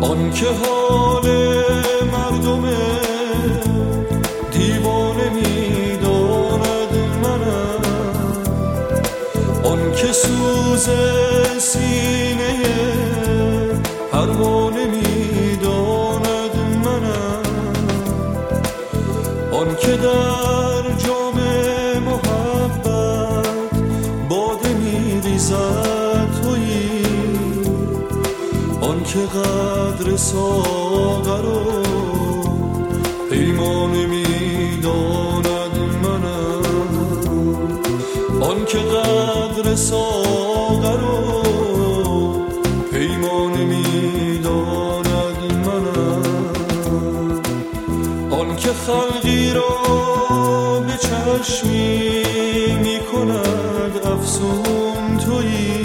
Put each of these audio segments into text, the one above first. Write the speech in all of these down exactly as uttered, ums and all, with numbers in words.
آن که حال مردم دیوانه میداند منم، آن که سوز سینه پروانه میداند منم، آن که در جام محبت باده میریزد تویی، آن که قدر ساغر و پیمانه میداند منم، آن که قدر ساغر و پیمانه میداند منم، آن که خلقی را به چشمی میکند افسون تویی،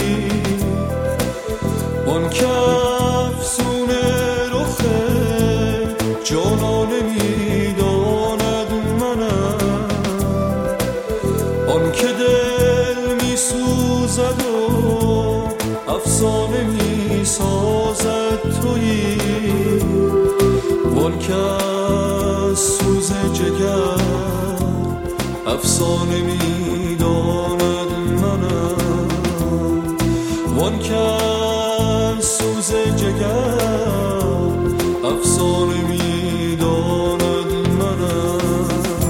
آن که افسون رخ جانانه میداند منم، آن که دل میسوزد و افسانه میسازد تویی، وان که از سوز جگر افسانه میداند منم، وان که از سوز جگر افسانه میداند منم.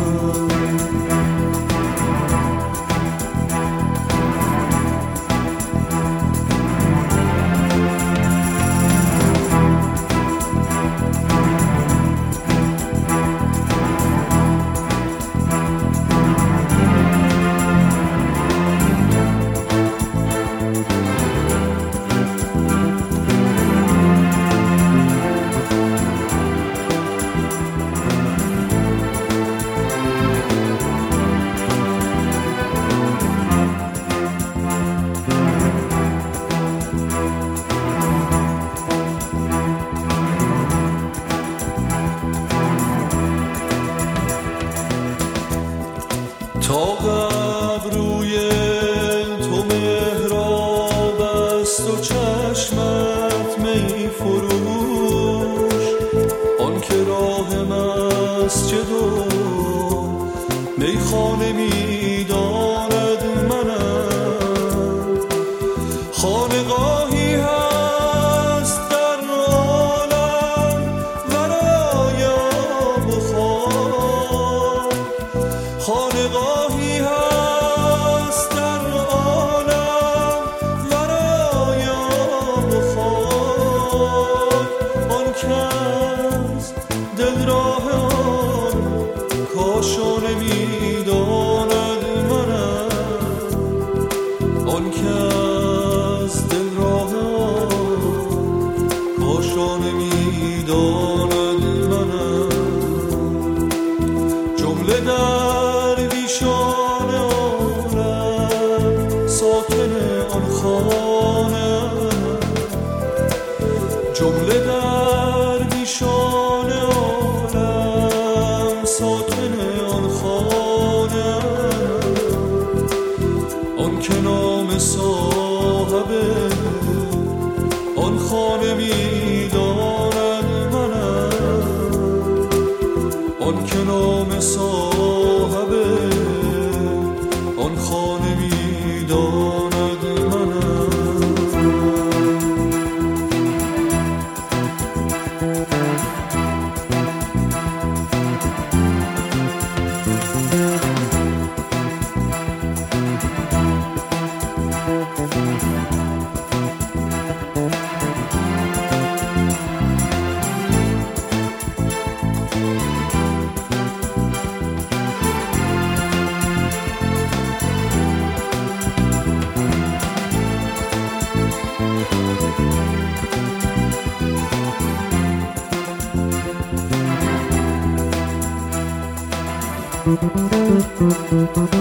تا ابروی تو محراب است و چشمت می فروش، آن که راه مسجد و میخانه میداند منم، خانقاهی هست در عالم ورای آب و خاک، خانقاهی هست در عالم ورای آب و خاک، آن کس دل راه آن کاشانه میداند منم، آن کس دل راه آن کاشانه میداند منم، جمله درویشان عالم ساکن آن خانه، جمله درویشان عالم ساکن آن خانه، آن که نام صاحب آن خانه میداند منم، آن که نام صاحب آن خانه میداند منم.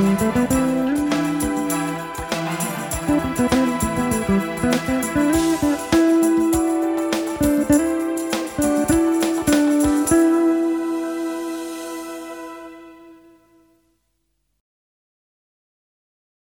Thank you.